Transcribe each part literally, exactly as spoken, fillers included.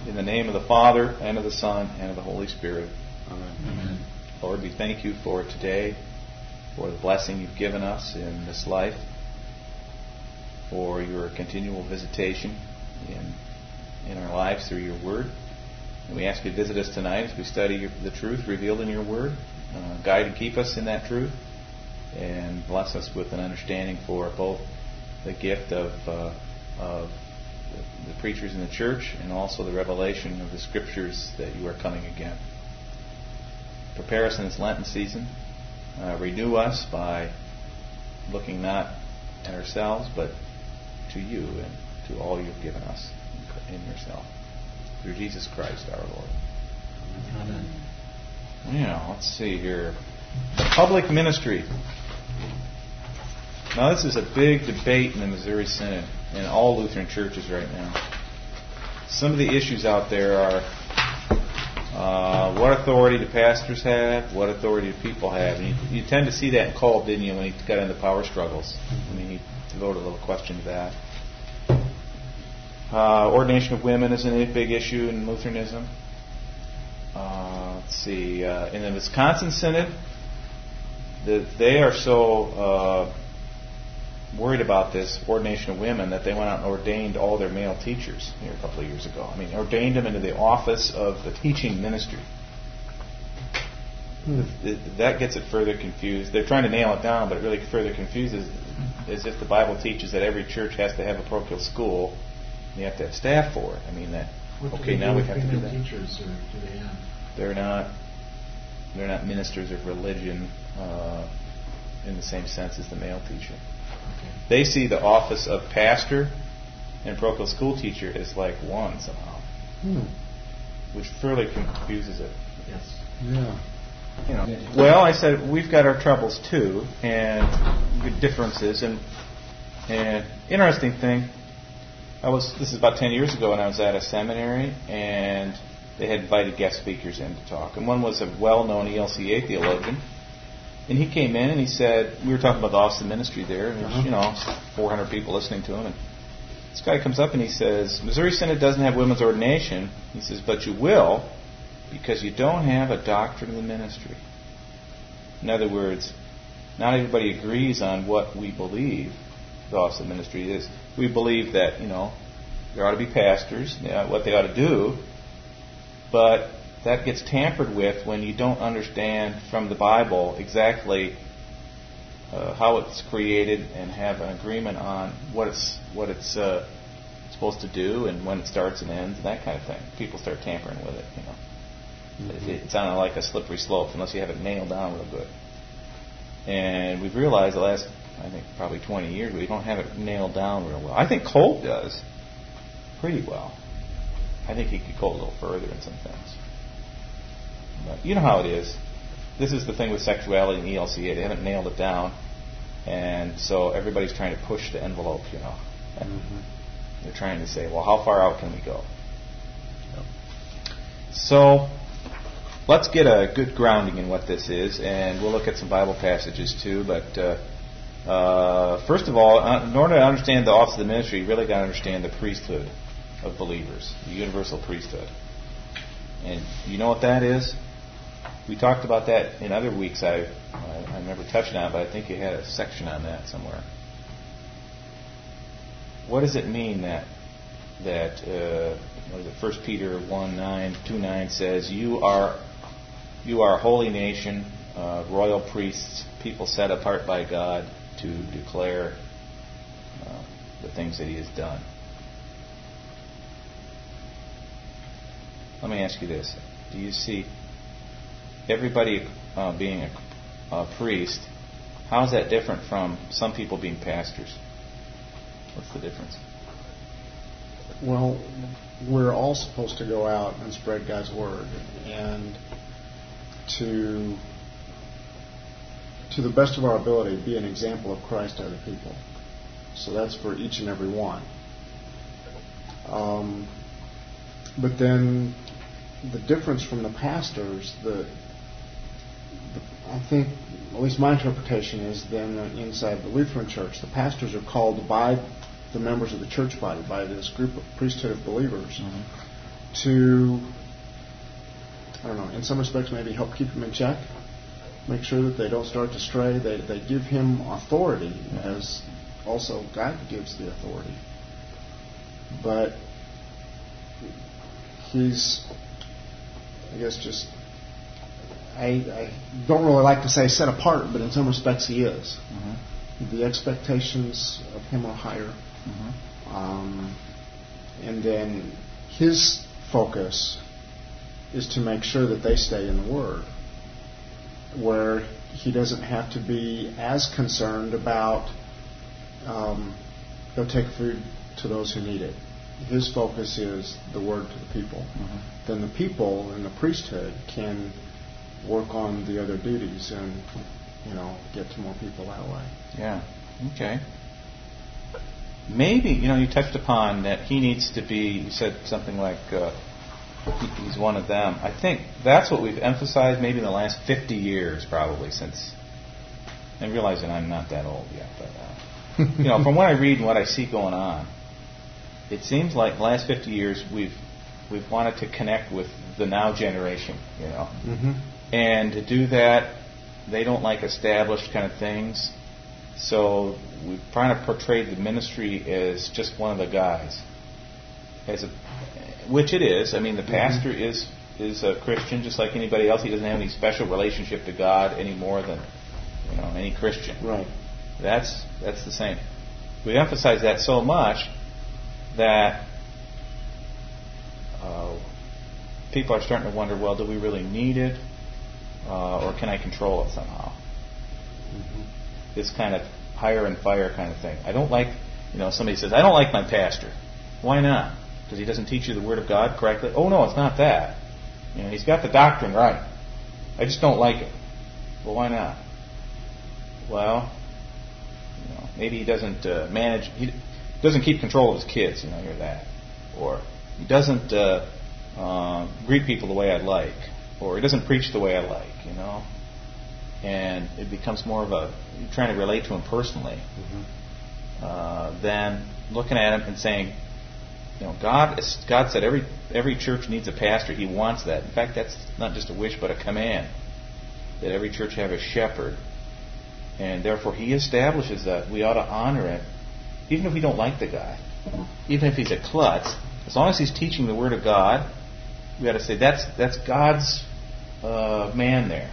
In the name of the Father, and of the Son, and of the Holy Spirit. Amen. Amen. Lord, we thank you for today, for the blessing you've given us in this life, for your continual visitation in, in our lives through your word. And we ask you to visit us tonight as we study your, the truth revealed in your word. Uh, guide and keep us in that truth, and bless us with an understanding for both the gift of, uh, of the, the preachers in the church and also the revelation of the Scriptures that you are coming again. Prepare us in this Lenten season. Uh, renew us by looking not at ourselves but to you and to all you've given us in yourself. Through Jesus Christ our Lord. Amen. Yeah, let's see here. The public ministry. Now, this is a big debate in the Missouri Synod and all Lutheran churches right now. Some of the issues out there are uh, what authority do pastors have? What authority do people have? And you, you tend to see that in Cole, didn't you, when he got into power struggles? I mean, he devoted a little question to that. Uh, ordination of women is a big issue in Lutheranism. Uh, let's see. Uh, in the Wisconsin Synod, the, they are so uh, worried about this ordination of women that they went out and ordained all their male teachers here a couple of years ago. I mean, ordained them into the office of the teaching ministry. Hmm. That gets it further confused. They're trying to nail it down, but it really further confuses as if the Bible teaches that every church has to have a parochial school. You have to have staff for it. I mean that. What okay, now we have to do that. Teachers, or do they have? They're not. They're not ministers of religion uh, in the same sense as the male teacher. Okay. They see the office of pastor and parochial school teacher as like one somehow, hmm. which fairly confuses it. Yes. Yeah. You know. Well, I said we've got our troubles too, and good differences, and and interesting thing. I was. This is about ten years ago, and I was at a seminary, and they had invited guest speakers in to talk. And one was a well-known E L C A theologian, and he came in and he said, we were talking about the office of ministry there, and there's, uh-huh. you know, four hundred people listening to him. And this guy comes up and he says, Missouri Synod doesn't have women's ordination. He says, but you will, because you don't have a doctrine of the ministry. In other words, not everybody agrees on what we believe the office of ministry is. We believe that, you know, there ought to be pastors, you know, what they ought to do, but that gets tampered with when you don't understand from the Bible exactly uh, how it's created and have an agreement on what it's what it's uh, supposed to do and when it starts and ends and that kind of thing. People start tampering with it, you know. Mm-hmm. It, it's on like a slippery slope unless you have it nailed down real good. And we've realized the last, I think, probably twenty years, we don't have it nailed down real well. I think Colt does pretty well. I think he could go a little further in some things. But you know how it is. This is the thing with sexuality and E L C A. They haven't nailed it down. And so everybody's trying to push the envelope, you know. Mm-hmm. They're trying to say, well, how far out can we go? Yep. So let's get a good grounding in what this is, and we'll look at some Bible passages too. But uh, uh, first of all, in order to understand the office of the ministry, you really got to understand the priesthood of believers, the universal priesthood. And you know what that is? We talked about that in other weeks. I I, I never touched on it, but I think you had a section on that somewhere. What does it mean that that uh, what is it? First Peter one nine two nine says, "You are you are a holy nation, uh, royal priests, people set apart by God to declare uh, the things that He has done." Let me ask you this: do you see everybody uh, being a, a priest? How is that different from some people being pastors? What's the difference? Well, we're all supposed to go out and spread God's word, and to to the best of our ability, be an example of Christ to other people. So that's for each and every one. Um, but then the difference from the pastors, the, the I think, at least my interpretation is, then inside the Lutheran Church, the pastors are called by the members of the church body, by this group of priesthood of believers, mm-hmm. to, I don't know, in some respects maybe help keep him in check, make sure that they don't start to stray. They, they give him authority, as also God gives the authority. But he's, I guess, just, I, I don't really like to say set apart, but in some respects he is. Mm-hmm. The expectations of him are higher. Mm-hmm. Um, and then his focus is to make sure that they stay in the Word, where he doesn't have to be as concerned about um, go take food to those who need it. His focus is the Word to the people. Mm-hmm. Then the people in the priesthood can work on the other duties and, you know, get to more people that way. Yeah. Okay. Maybe, you know, you touched upon that he needs to be, you said something like uh, he, he's one of them. I think that's what we've emphasized maybe in the last fifty years probably since, and realizing I'm not that old yet, but, uh, you know, from what I read and what I see going on, it seems like the last fifty years we've we've wanted to connect with the now generation, you know. Mm-hmm. And to do that, they don't like established kind of things. So we're trying to portray the ministry as just one of the guys, as a, which it is. I mean, the pastor mm-hmm. is is a Christian just like anybody else. He doesn't have any special relationship to God any more than, you know, any Christian. Right. That's that's the same. We emphasize that so much that uh, people are starting to wonder, well, do we really need it? Uh, or can I control it somehow? Mm-hmm. This kind of hire and fire kind of thing. I don't like, you know, somebody says, I don't like my pastor. Why not? Because he doesn't teach you the Word of God correctly? Oh, no, it's not that. You know, he's got the doctrine right. I just don't like it. Well, why not? Well, you know, maybe he doesn't uh, manage, he doesn't keep control of his kids, you know, hear that. Or he doesn't uh, uh, greet people the way I'd like. Or he doesn't preach the way I like, you know. And it becomes more of a, you're trying to relate to him personally, mm-hmm. uh, than looking at him and saying, you know, God God said every every church needs a pastor. He wants that. In fact, that's not just a wish but a command, that every church have a shepherd. And therefore he establishes that we ought to honor it, even if we don't like the guy. Mm-hmm. Even if he's a klutz, as long as he's teaching the Word of God, we got to say that's that's God's uh, man there.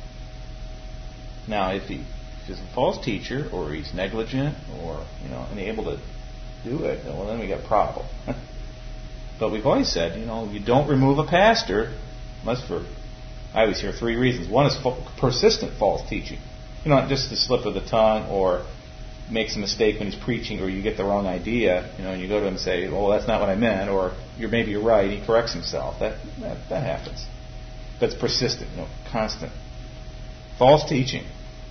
Now, if, he, if he's a false teacher, or he's negligent, or, you know, unable to do it, well, then we got a problem. But we've always said, you know, you don't remove a pastor unless for, I always hear three reasons. One is fa- persistent false teaching. You know, not just the slip of the tongue, or makes a mistake when he's preaching, or you get the wrong idea, you know, and you go to him and say, oh, that's not what I meant, or you're maybe you're right, he corrects himself. That that, that happens. That's persistent, you know, constant. False teaching.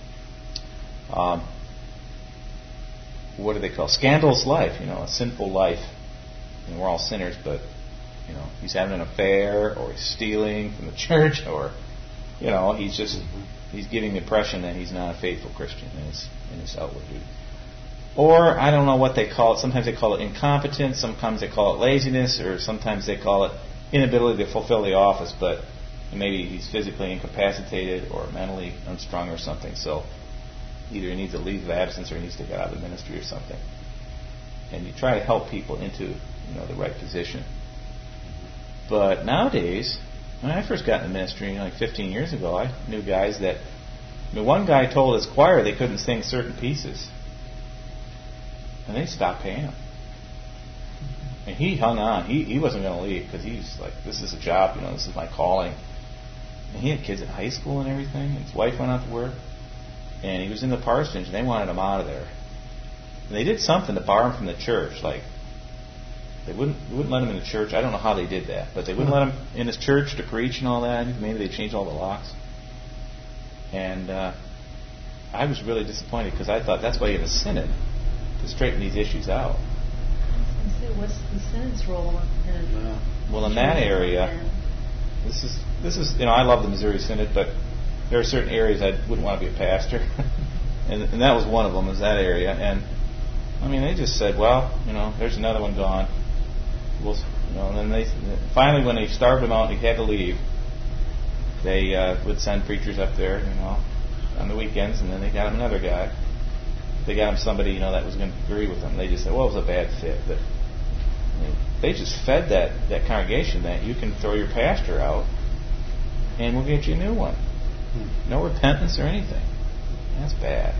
Um, what do they call scandalous life? You know, a sinful life. And we're all sinners, but you know, he's having an affair, or he's stealing from the church, or you know, he's just he's giving the impression that he's not a faithful Christian in his in his outward duty. Or I don't know what they call it. Sometimes they call it incompetence. Sometimes they call it laziness, or sometimes they call it inability to fulfill the office. But maybe he's physically incapacitated or mentally unstrung or something. So either he needs a leave of absence or he needs to get out of the ministry or something. And you try to help people into, you know, the right position. But nowadays, when I first got in the ministry, like fifteen years ago, I knew guys that, I mean, one guy told his choir they couldn't sing certain pieces. And they stopped paying him. And he hung on. He he wasn't going to leave because he's like, this is a job, you know, this is my calling. And he had kids in high school and everything. And his wife went out to work. And he was in the parsonage, and they wanted him out of there. And they did something to bar him from the church. Like, they wouldn't wouldn't let him in the church. I don't know how they did that. But they wouldn't let him in his church to preach and all that. Maybe they changed all the locks. And uh, I was really disappointed because I thought that's why you have a synod, to straighten these issues out. What's the synod's role in it? Yeah. Well, in that area, this is this is you know I love the Missouri Synod, but there are certain areas I wouldn't want to be a pastor, and and that was one of them. Was that area, and I mean they just said, well, you know, there's another one gone. we'll, you know, and then they finally, when they starved him out and he had to leave, they uh, would send preachers up there, you know, on the weekends, and then they got him another guy. They got him somebody, you know, that was going to agree with them. They just said, well, it was a bad fit, but I mean, they just fed that, that congregation that you can throw your pastor out, and we'll get you a new one. No repentance or anything. That's bad.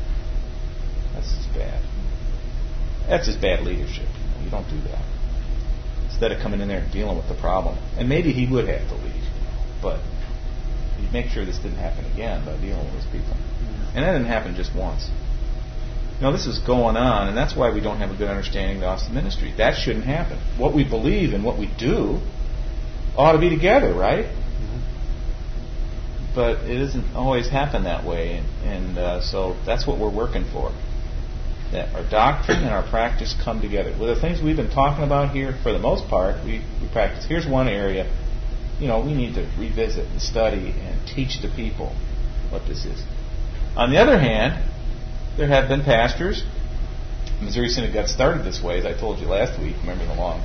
That's just bad. That's just bad leadership. You don't do that. Instead of coming in there and dealing with the problem. And maybe he would have to leave, you know, but you'd make sure this didn't happen again by dealing with those people. And that didn't happen just once. No, this is going on, and that's why we don't have a good understanding of the office of ministry. That shouldn't happen. What we believe and what we do ought to be together, right? Mm-hmm. But it doesn't always happen that way, and, and uh, so that's what we're working for. That our doctrine and our practice come together. Well, the things we've been talking about here, for the most part, we, we practice. Here's one area, you know, we need to revisit and study and teach the people what this is. On the other hand, there have been pastors. Missouri Synod got started this way, as I told you last week, remember the long,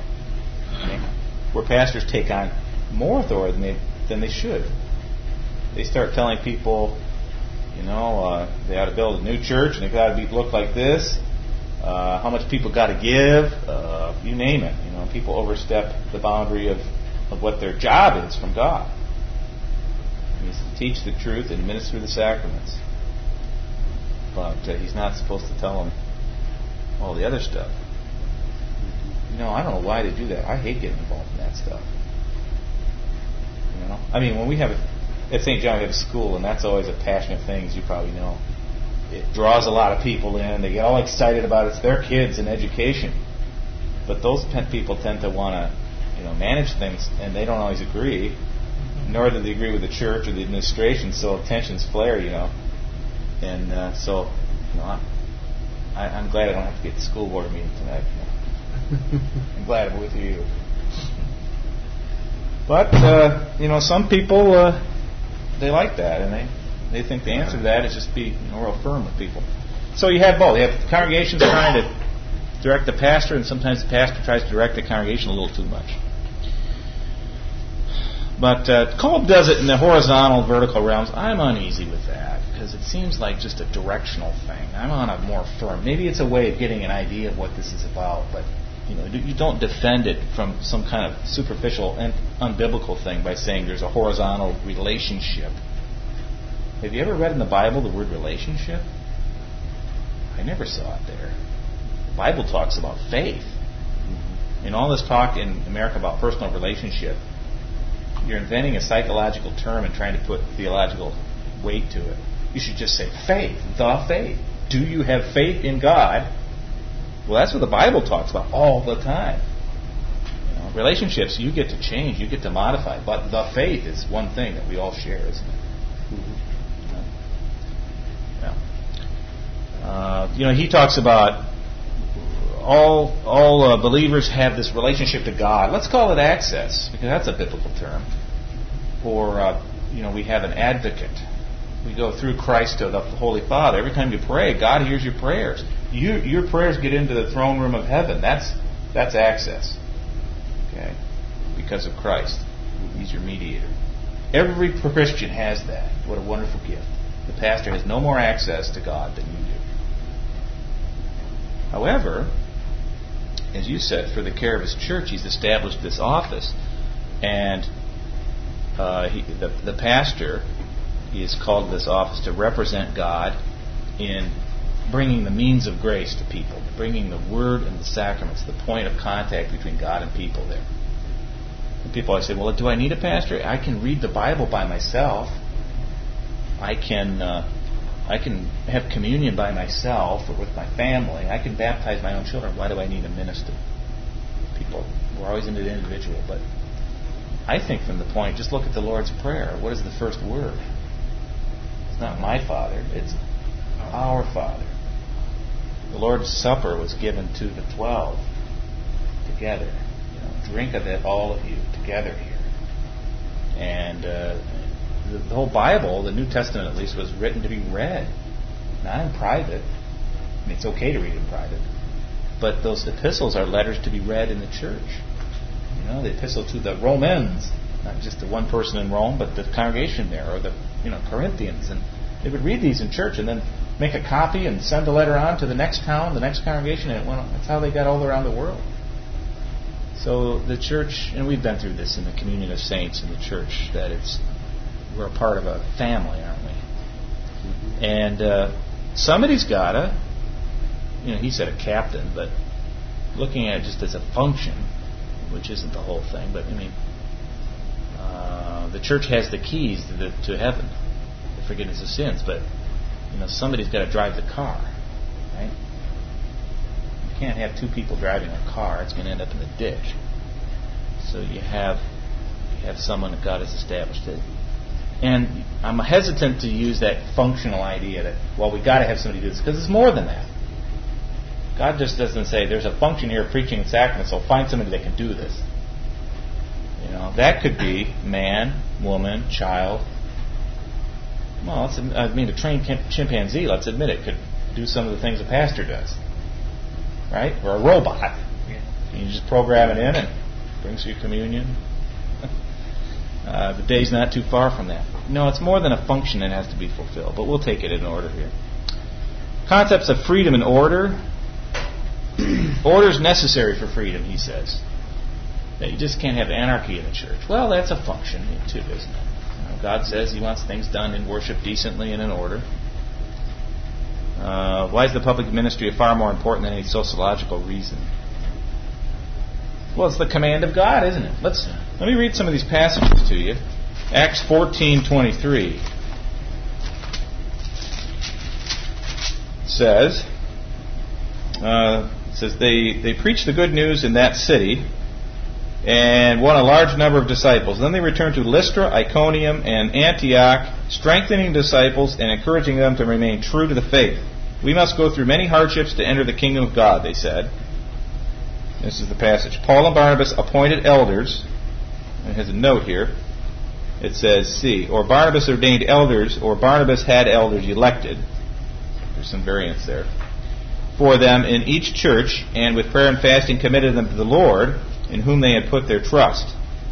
where pastors take on more authority than they, than they should. They start telling people, you know, uh, they ought to build a new church, and they've got to be, look like this, uh, how much people got to give, uh, you name it. You know, people overstep the boundary of, of what their job is from God. He needs to teach the truth and minister the sacraments. But uh, he's not supposed to tell them all the other stuff. You know, I don't know why they do that. I hate getting involved in that stuff. You know, I mean, when we have a, at Saint John, we have a school, and that's always a passionate thing, as you probably know. It draws a lot of people in. They get all excited about it. It's their kids and education. But those people tend to want to, you know, manage things, and they don't always agree. Nor do they agree with the church or the administration. So tensions flare, you know. And uh, so, you know, I, I'm glad I don't have to be at the school board meeting tonight. You know. I'm glad I'm with you. But, uh, you know, some people, uh, they like that, and they, they think the answer to that is just be, you know, real firm with people. So you have both. You have congregations trying to direct the pastor, and sometimes the pastor tries to direct the congregation a little too much. But uh, Kolb does it in the horizontal, vertical realms. I'm uneasy with that because it seems like just a directional thing. I'm on a more firm. Maybe it's a way of getting an idea of what this is about, but you know, you don't defend it from some kind of superficial and unbiblical thing by saying there's a horizontal relationship. Have you ever read in the Bible the word relationship? I never saw it there. The Bible talks about faith. And all this talk in America about personal relationship, you're inventing a psychological term and trying to put theological weight to it. You should just say faith, the faith. Do you have faith in God? Well, that's what the Bible talks about all the time. You know, relationships, you get to change, you get to modify, but the faith is one thing that we all share, isn't it? Mm-hmm. Yeah. Uh, you know, he talks about all all uh, believers have this relationship to God. Let's call it access, because that's a biblical term. Or, uh, you know, we have an advocate. We go through Christ to the Holy Father. Every time you pray, God hears your prayers. You, your prayers get into the throne room of heaven. That's that's access. Okay? Because of Christ. He's your mediator. Every Christian has that. What a wonderful gift. The pastor has no more access to God than you do. However, as you said, for the care of his church, he's established this office. And uh, he, the, the pastor is called to this office to represent God in bringing the means of grace to people, bringing the Word and the sacraments, the point of contact between God and people there. And people always say, well, do I need a pastor? I can read the Bible by myself. I can uh, I can have communion by myself or with my family. I can baptize my own children. Why do I need a minister? People, we're always into the individual. But I think from the point, just look at the Lord's Prayer. What is the first word? It's not my Father. It's our Father. The Lord's Supper was given to the twelve together. You know, drink of it, all of you, together here. And uh, the, the whole Bible, the New Testament at least, was written to be read, not in private. I mean, it's okay to read in private, but those epistles are letters to be read in the church. You know, the epistle to the Romans, not just the one person in Rome, but the congregation there, or the you know Corinthians, and they would read these in church and then make a copy and send the letter on to the next town, the next congregation, and it went on. That's how they got all around the world. So the church, and we've been through this in the communion of saints in the church, that it's we're a part of a family, aren't we? And uh, somebody's got to, you know, he said a captain, but looking at it just as a function, which isn't the whole thing, but I mean, uh, the church has the keys to, the, to heaven, the forgiveness of sins, but you know, somebody's got to drive the car, right? You can't have two people driving a car; it's going to end up in the ditch. So you have you have someone that God has established it. And I'm hesitant to use that functional idea that, well, we've got to have somebody do this, because it's more than that. God just doesn't say, there's a function here of preaching and sacraments, so find somebody that can do this. You know, that could be man, woman, child. Well, let's, I mean, a trained chimpanzee, let's admit it, could do some of the things a pastor does. Right? Or a robot. You just program it in and it brings you communion. Uh, the day's not too far from that. No, it's more than a function that has to be fulfilled, but we'll take it in order here. Concepts of freedom and order. Order is necessary for freedom, he says. That you just can't have anarchy in the church. Well, that's a function too, isn't it? You know, God says He wants things done in worship decently and in order. Uh, why is the public ministry far more important than any sociological reason? Well, it's the command of God, isn't it? Let's let me read some of these passages to you. Acts fourteen twenty-three says, uh, it says they they preached the good news in that city and won a large number of disciples. Then they returned to Lystra, Iconium, and Antioch, strengthening disciples and encouraging them to remain true to the faith. We must go through many hardships to enter the kingdom of God, they said. This is the passage. Paul and Barnabas appointed elders. It has a note here. It says, see, or Barnabas ordained elders, or Barnabas had elders elected. There's some variance there. For them in each church, and with prayer and fasting committed them to the Lord, in whom they had put their trust.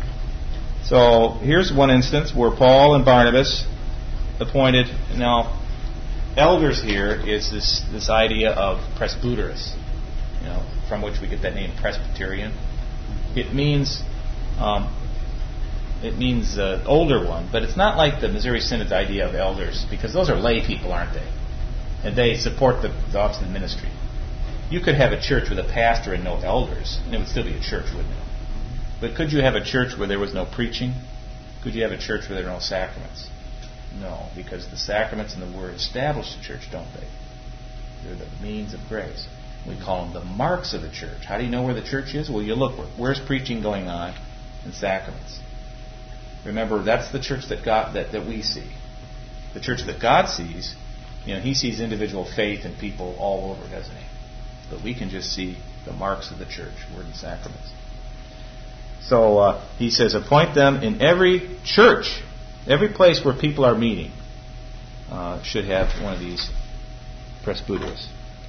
So here's one instance where Paul and Barnabas appointed. Now, elders here is this this idea of presbyteros, you know, from which we get that name Presbyterian. It means um, it means uh, older one, but it's not like the Missouri Synod's idea of elders, because those are lay people, aren't they? And they support the, the office of the ministry. You could have a church with a pastor and no elders, and it would still be a church, wouldn't it? But could you have a church where there was no preaching? Could you have a church where there were no sacraments? No, because the sacraments and the Word establish the church, don't they? They're the means of grace. We call them the marks of the church. How do you know where the church is? Well, you look. Where's preaching going on and sacraments? Remember, that's the church that God that, that we see. The church that God sees, you know, He sees individual faith and people all over, doesn't He? But we can just see the marks of the church, Word and sacraments. So uh, He says, appoint them in every church, every place where people are meeting, uh, should have one of these presbyteros.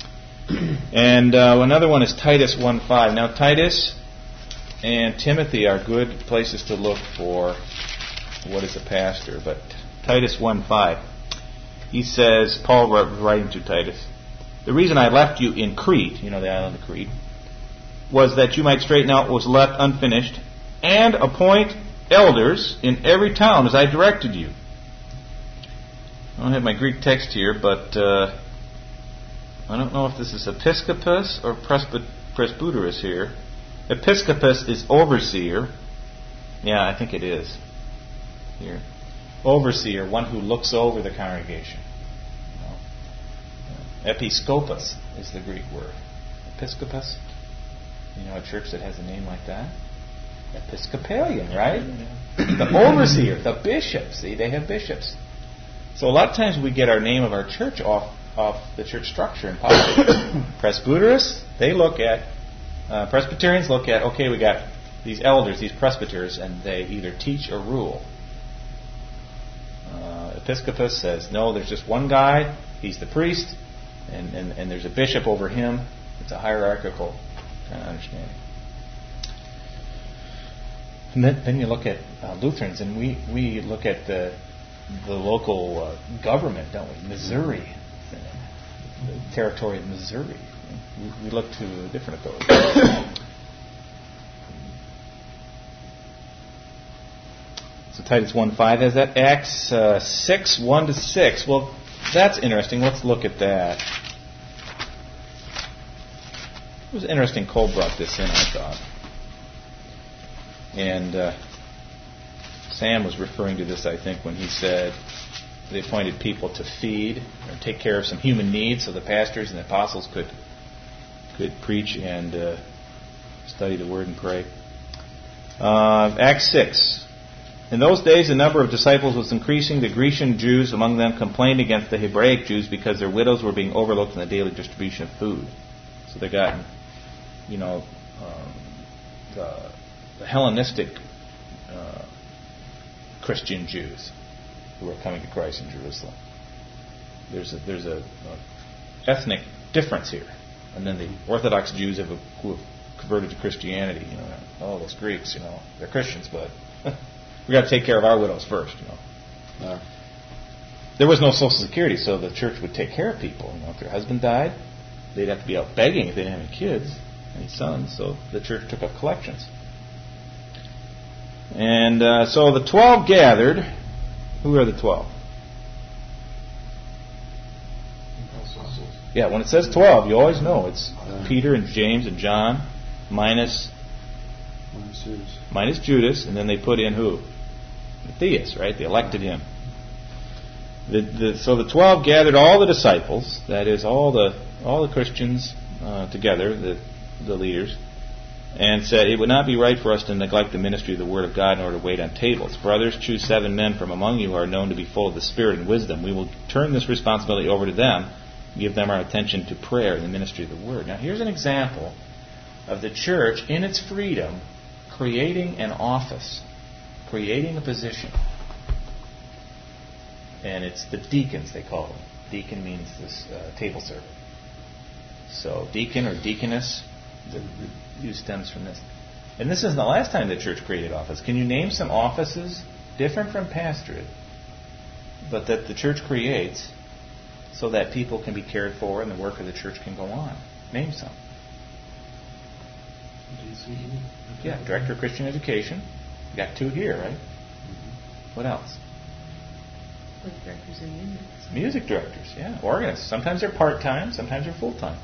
And uh, another one is Titus one five. Now, Titus and Timothy are good places to look for what is a pastor. But Titus one five, he says, Paul was writing to Titus, the reason I left you in Crete, you know, the island of Crete, was that you might straighten out what was left unfinished and appoint elders in every town as I directed you. I don't have my Greek text here, but uh, I don't know if this is episkopos or presby- presbyteros here. Episkopos is overseer. Yeah, I think it is. Here. Overseer, one who looks over the congregation. You know. Episkopos is the Greek word. Episkopos? You know a church that has a name like that? Episcopalian, right? The overseer, the bishop. See, they have bishops. So a lot of times we get our name of our church off off the church structure and politics. Presbyteros, they look at, uh, Presbyterians look at, okay, we got these elders, these presbyters, and they either teach or rule. Uh, Episcopus says, no, there's just one guy, he's the priest, and, and, and there's a bishop over him. It's a hierarchical kind of understanding. And then, then you look at uh, Lutherans, and we, we look at the the local uh, government, don't we? Missouri, the territory of Missouri. We, we look to different authorities. So Titus one five has that. Acts uh, six one to six. Well, that's interesting. Let's look at that. It was interesting Cole brought this in, I thought. And uh, Sam was referring to this, I think, when he said they appointed people to feed or take care of some human needs so the pastors and the apostles could could preach and uh, study the Word and pray. Uh, Acts six. In those days, the number of disciples was increasing. The Grecian Jews among them complained against the Hebraic Jews because their widows were being overlooked in the daily distribution of food. So they got, you know, um, the, the Hellenistic uh, Christian Jews who were coming to Christ in Jerusalem. There's a, there's a, a ethnic difference here. And then the Orthodox Jews have, who have converted to Christianity. You know, oh, those Greeks, you know, they're Christians, but we got to take care of our widows first, you know. Uh, there was no Social Security, so the church would take care of people. You know, if their husband died, they'd have to be out begging if they didn't have any kids, any sons. So the church took up collections. And uh, so the twelve gathered. Who are the twelve? Yeah, when it says twelve, you always know it's uh, Peter and James and John minus minus Judas. minus Judas, and then they put in who? Matthias, right? They elected him. The, the, so the twelve gathered all the disciples, that is, all the all the Christians uh, together, the the leaders, and said, "It would not be right for us to neglect the ministry of the Word of God in order to wait on tables. Brothers, choose seven men from among you who are known to be full of the Spirit and wisdom. We will turn this responsibility over to them, give them our attention to prayer and the ministry of the Word." Now, here's an example of the church in its freedom creating an office, creating a position. And it's the deacons, they call them. Deacon means this uh, table servant. So deacon or deaconess, the, the use stems from this. And this isn't the last time the church created office. Can you name some offices different from pastorate, but that the church creates so that people can be cared for and the work of the church can go on? Name some. D C E. Yeah, Director of Christian Education. You got two here, right? Mm-hmm. What else? Music directors and music. Music directors, yeah. Organists. Sometimes they're part-time, sometimes they're full-time.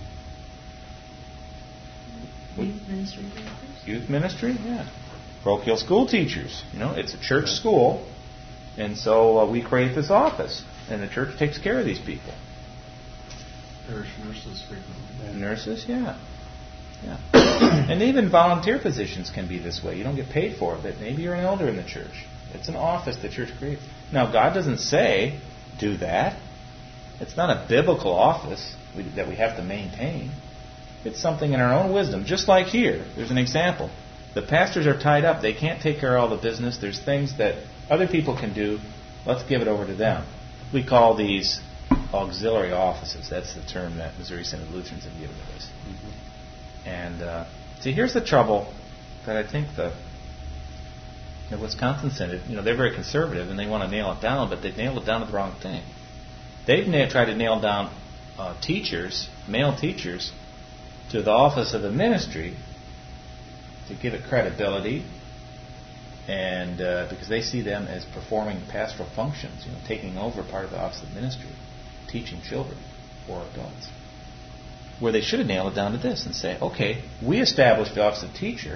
Youth ministry directors. Youth ministry, yeah. Parochial school teachers. You know, it's a church school, and so uh, we create this office, and the church takes care of these people. Parish nurses frequently. Nurses, yeah. Yeah. And even volunteer positions can be this way. You don't get paid for it, but maybe you're an elder in the church. It's an office the church creates. Now, God doesn't say, do that. It's not a biblical office we, that we have to maintain. It's something in our own wisdom. Just like here, there's an example. The pastors are tied up. They can't take care of all the business. There's things that other people can do. Let's give it over to them. We call these auxiliary offices. That's the term that Missouri Synod Lutherans have given to this. Mm-hmm. And uh, see, here's the trouble that I think the, the Wisconsin Synod, you know, they're very conservative and they want to nail it down, but they've nailed it down to the wrong thing. They've na- tried to nail down uh, teachers, male teachers, to the office of the ministry to give it credibility, and uh, because they see them as performing pastoral functions, you know, taking over part of the office of ministry, teaching children or adults. Where they should have nailed it down to this and say, okay, we established the office of teacher,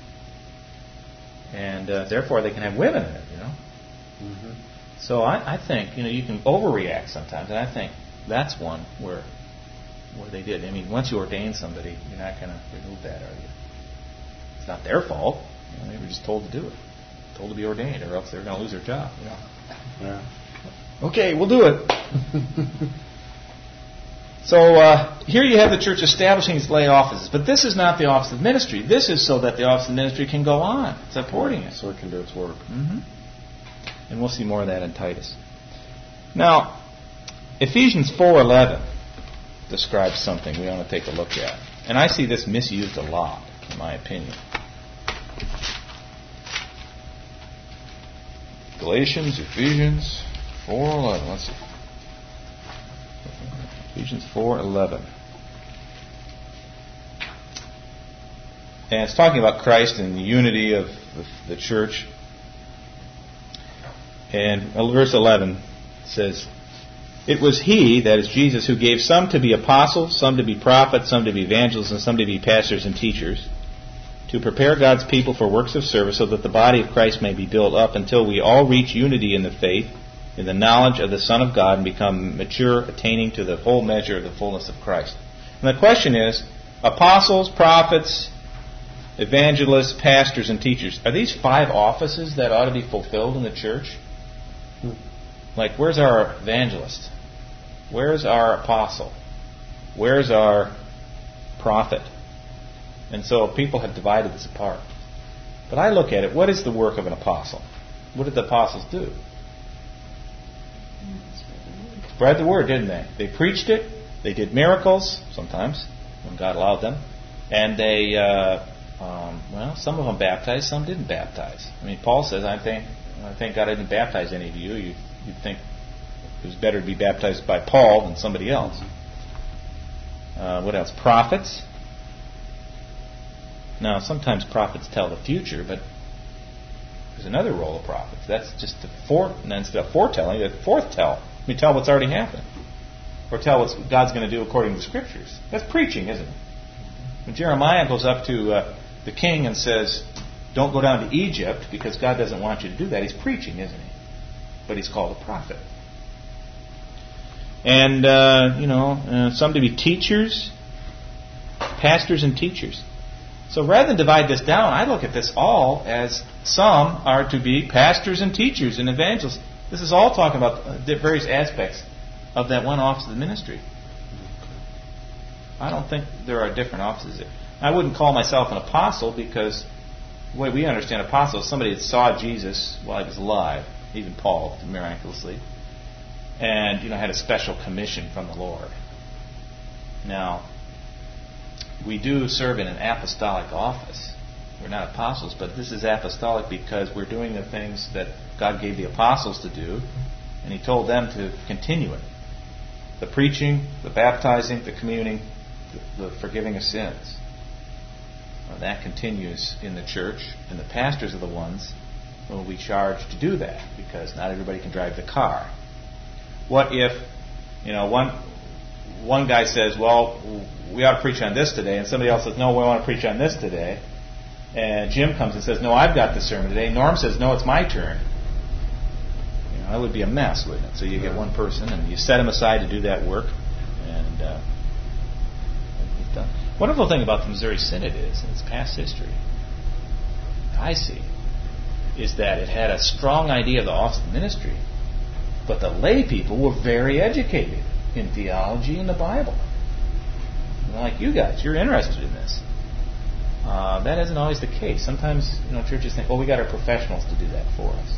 and uh, therefore they can have women in it, you know. Mm-hmm. So I, I think, you know, you can overreact sometimes, and I think that's one where where they did. I mean, once you ordain somebody, you're not going to remove that, are you? It's not their fault. You know, they were just told to do it, told to be ordained, or else they're going to lose their job. You know? Yeah. Okay, we'll do it. So uh, here you have the church establishing its lay offices, but this is not the office of ministry. This is so that the office of ministry can go on, supporting it. So it can do its work. Mm-hmm. And we'll see more of that in Titus. Now, Ephesians four eleven describes something we want to take a look at. And I see this misused a lot, in my opinion. Galatians, Ephesians four eleven. Let's see. Ephesians four eleven. And it's talking about Christ and the unity of the church. And verse eleven says, "It was He, that is Jesus, who gave some to be apostles, some to be prophets, some to be evangelists, and some to be pastors and teachers, to prepare God's people for works of service, so that the body of Christ may be built up until we all reach unity in the faith, in the knowledge of the Son of God, and become mature, attaining to the whole measure of the fullness of Christ." And the question is, apostles, prophets, evangelists, pastors, and teachers, are these five offices that ought to be fulfilled in the church? Like, where's our evangelist? Where's our apostle? Where's our prophet? And so people have divided this apart. But I look at it, what is the work of an apostle? What did the apostles do? Spread the word, didn't they? They preached it. They did miracles, sometimes, when God allowed them. And they, uh, um, well, some of them baptized, some didn't baptize. I mean, Paul says, I think, I thank God I didn't baptize any of you. you you'd think it was better to be baptized by Paul than somebody else. Uh, what else? Prophets. Now, sometimes prophets tell the future, but there's another role of prophets. That's just to fore, and instead of foretelling, they foretell. I mean, tell what's already happened. Or tell what God's going to do according to the Scriptures. That's preaching, isn't it? When Jeremiah goes up to uh, the king and says, don't go down to Egypt because God doesn't want you to do that, he's preaching, isn't he? But he's called a prophet. And, uh, you know, uh, some to be teachers, pastors and teachers. So rather than divide this down, I look at this all as some are to be pastors and teachers and evangelists. This is all talking about uh, various aspects of that one office of the ministry. I don't think there are different offices there. I wouldn't call myself an apostle because the way we understand apostle is somebody that saw Jesus while he was alive, even Paul, miraculously, and, you know, had a special commission from the Lord. Now, we do serve in an apostolic office. We're not apostles, but this is apostolic because we're doing the things that God gave the apostles to do, and He told them to continue it. The preaching, the baptizing, the communing, the, the forgiving of sins. Well, that continues in the church, and the pastors are the ones who will be charged to do that, because not everybody can drive the car. What if, you know, one one guy says, well, we ought to preach on this today, and somebody else says, no, we want to preach on this today, and Jim comes and says, no, I've got the sermon today. Norm says, no, it's my turn. You know, that would be a mess, wouldn't it? So you get one person, and you set him aside to do that work, and uh, it's done. Wonderful thing about the Missouri Synod is, in its past history, I see, is that it had a strong idea of the office of the ministry, but the lay people were very educated in theology and the Bible. Like you guys, you're interested in this. Uh, that isn't always the case. Sometimes, you know, churches think, well, we got our professionals to do that for us.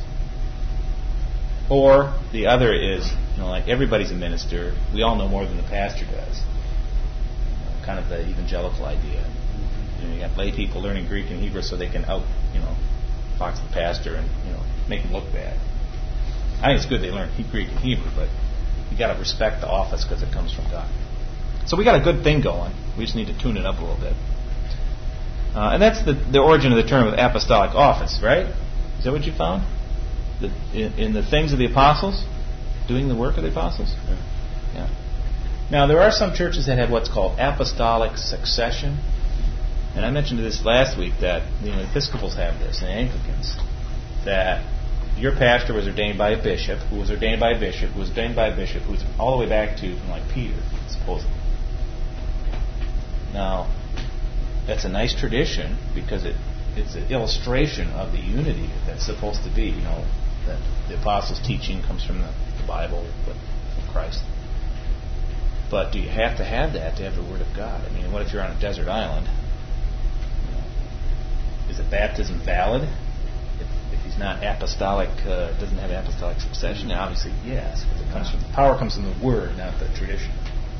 Or the other is, you know, like everybody's a minister. We all know more than the pastor does. You know, kind of the evangelical idea. You know, you got lay people learning Greek and Hebrew so they can out, you know, fox the pastor and, you know, make him look bad. I think it's good they learn Greek and Hebrew, but you got to respect the office because it comes from God. So we got a good thing going. We just need to tune it up a little bit. Uh, and that's the, the origin of the term of apostolic office, right? Is that what you found? The, in, in the things of the apostles? Doing the work of the apostles? Yeah. yeah. Now, there are some churches that have what's called apostolic succession. And I mentioned this last week that, you know, Episcopals have this, and Anglicans, that your pastor was ordained by a bishop, who was ordained by a bishop, who was ordained by a bishop, who was all the way back to, like, Peter, supposedly. Now, that's a nice tradition because it, it's an illustration of the unity that's supposed to be, you know, that the apostles' teaching comes from the, the Bible, but from Christ. But do you have to have that to have the Word of God? I mean, what if you're on a desert island? You know, is a baptism valid? If, if he's not apostolic, uh, doesn't have apostolic succession, then obviously yes, because it comes from the power comes from the Word, not the tradition.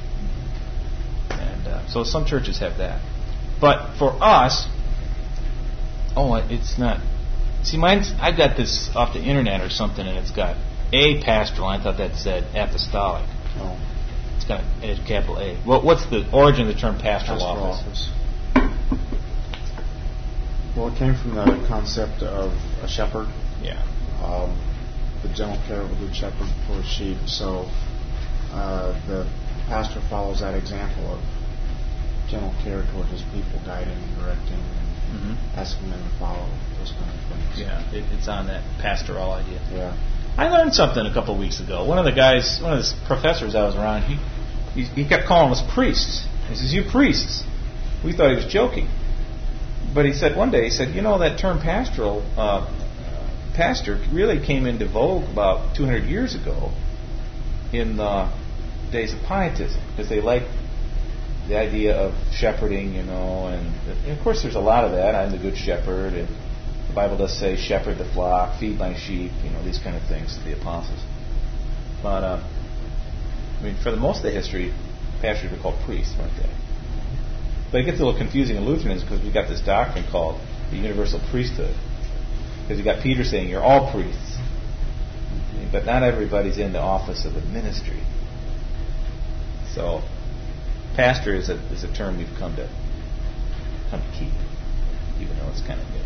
And uh, so some churches have that. But for us, oh, it's not See, mine's, I got this off the internet or something, and it's got A pastoral. I thought that said apostolic. Oh. It's got a capital A. Well, what's the origin of the term pastoral, Pastoral office? office. Well, it came from the concept of a shepherd. Yeah. Um, the general care of a good shepherd for his sheep. So uh, the pastor follows that example of general care toward his people, guiding and directing and Mm-hmm. asking them to follow those kind of things. Yeah, it, it's on that pastoral idea. Yeah. I learned something a couple of weeks ago. One of the guys, one of the professors I was around, he, he he kept calling us priests. He says, "You priests." We thought he was joking. But he said one day, he said, "You know, that term pastoral, uh, pastor really came into vogue about two hundred years ago in the days of pietism, because they liked the idea of shepherding, you know, and, and of course there's a lot of that. I'm the good shepherd, and the Bible does say, shepherd the flock, feed my sheep, you know, these kind of things to the apostles. But, uh, I mean, for the most of the history, pastors were called priests, weren't they? But it gets a little confusing in Lutherans because we've got this doctrine called the universal priesthood. Because you've got Peter saying, you're all priests. But not everybody's in the office of the ministry. So, pastor is a is a term we've come to come to keep, even though it's kind of new.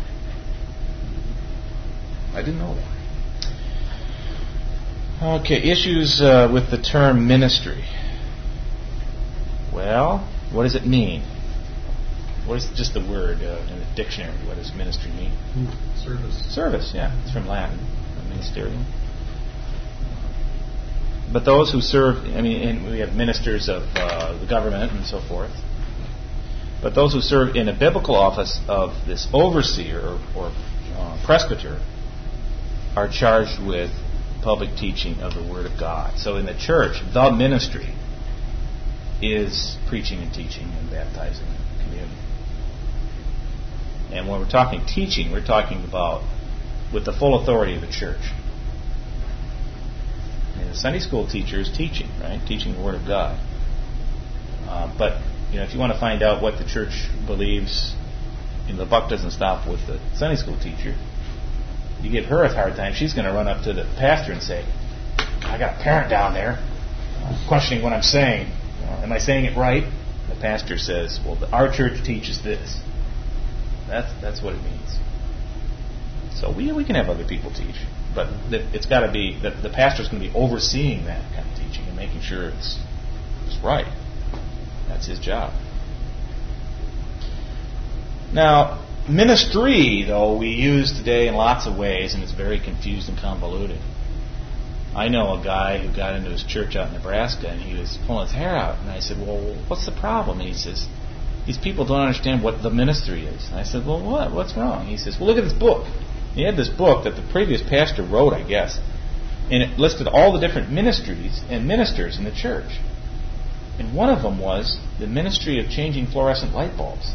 I didn't know that. Okay, issues uh, with the term ministry. Well, what does it mean? What is just the word uh, in the dictionary? What does ministry mean? Service. Service, yeah. It's from Latin, ministerium. But those who serve, I mean, and we have ministers of uh, the government and so forth. But those who serve in a biblical office of this overseer or, or uh, presbyter are charged with public teaching of the Word of God. So in the church, the ministry is preaching and teaching and baptizing the community. And when we're talking teaching, we're talking about with the full authority of the church. The Sunday school teacher is teaching, right? Teaching the Word of God. Uh, but you know, if you want to find out what the church believes, you know, the buck doesn't stop with the Sunday school teacher. You give her a hard time, she's going to run up to the pastor and say, "I got a parent down there uh, questioning what I'm saying. Uh, am I saying it right?" The pastor says, "Well, the, our church teaches this." That's that's what it means. So we we can have other people teach. But it's got to be that the pastor's going to be overseeing that kind of teaching and making sure it's it's right. That's his job. Now, ministry, though, we use today in lots of ways, and it's very confused and convoluted. I know a guy who got into his church out in Nebraska, and he was pulling his hair out. And I said, "Well, what's the problem?" And he says, "These people don't understand what the ministry is." And I said, "Well, what? What's wrong?" He says, "Well, look at this book." He had this book that the previous pastor wrote, I guess, and it listed all the different ministries and ministers in the church. And one of them was the ministry of changing fluorescent light bulbs.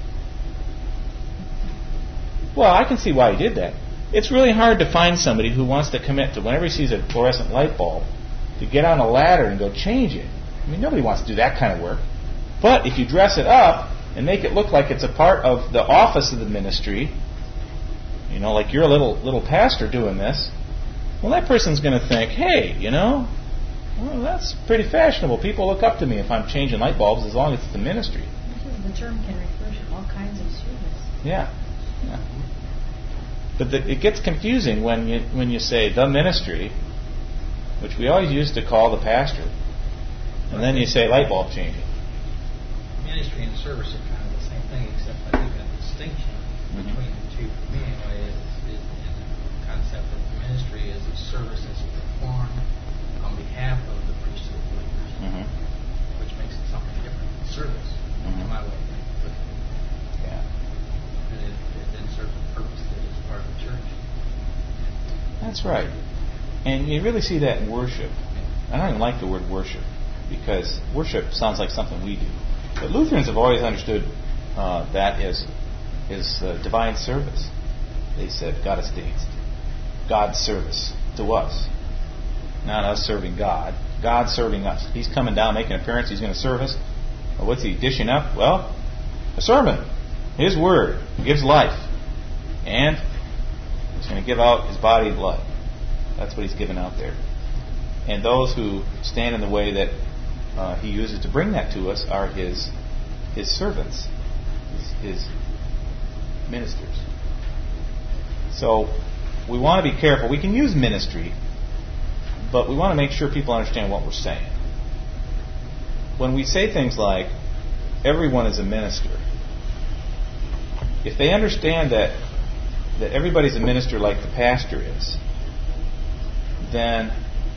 Well, I can see why he did that. It's really hard to find somebody who wants to commit to, whenever he sees a fluorescent light bulb, to get on a ladder and go change it. I mean, nobody wants to do that kind of work. But if you dress it up and make it look like it's a part of the office of the ministry, you know, like you're a little little pastor doing this, well, that person's going to think, "Hey, you know, well, that's pretty fashionable. People look up to me if I'm changing light bulbs as long as it's the ministry." The term can refer to all kinds of service. Yeah. yeah. But the, it gets confusing when you when you say the ministry, which we always used to call the pastor, and then you say light bulb changing. Ministry and service are kind of the same thing, except I think a distinction mm-hmm. between the two, for me anyway, is, is in the concept of the ministry is a service that's performed on behalf of the priesthood of believers, mm-hmm. which makes it something different than service, mm-hmm. in my way of looking at it. Yeah. And it, it then serves a purpose that is part of the church. That's right. And you really see that in worship. I don't even like the word worship, because worship sounds like something we do. But Lutherans have always understood uh, that as is uh, divine service. They said Gottesdienst, God's service to us, not us serving God. God serving us. He's coming down, making an appearance. He's going to serve us. Well, what's he dishing up? Well, a sermon, His Word gives life, and He's going to give out his body and blood. That's what he's given out there. And those who stand in the way that uh, he uses to bring that to us are his his servants, his, his ministers. So we want to be careful. We can use ministry, but we want to make sure people understand what we're saying. When we say things like, everyone is a minister, if they understand that that everybody's a minister like the pastor is, then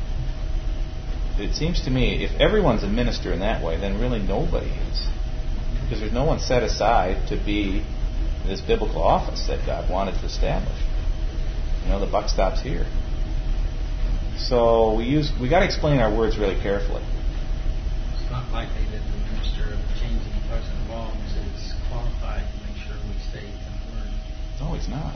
it seems to me, if everyone's a minister in that way, then really nobody is. Because there's no one set aside to be this biblical office that God wanted to establish. You know, the buck stops here. So we use we got to explain our words really carefully. It's not likely that the minister of changing the President Bonds is qualified to make sure we stay in the Word. No, he's not.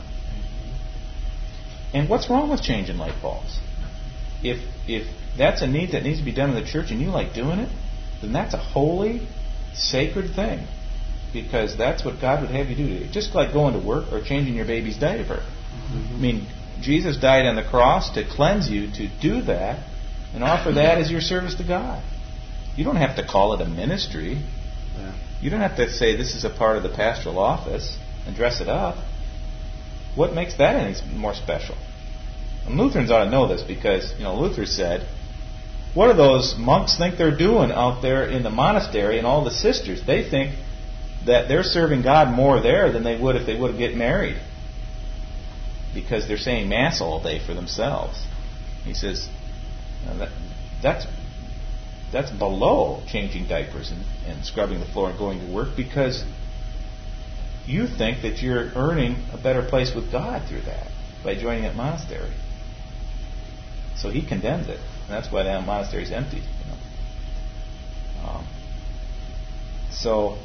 And what's wrong with changing light bulbs? If if that's a need that needs to be done in the church and you like doing it, then that's a holy, sacred thing. Because that's what God would have you do. Just like going to work or changing your baby's diaper. Mm-hmm. I mean, Jesus died on the cross to cleanse you to do that and offer that as your service to God. You don't have to call it a ministry. Yeah. You don't have to say this is a part of the pastoral office and dress it up. What makes that any more special? And Lutherans ought to know this because, you know, Luther said, what do those monks think they're doing out there in the monastery and all the sisters? They think that they're serving God more there than they would if they would get married. Because they're saying Mass all day for themselves. He says, that, that's that's below changing diapers and, and scrubbing the floor and going to work because you think that you're earning a better place with God through that by joining that monastery. So he condemns it. And that's why that monastery is empty. You know? um, so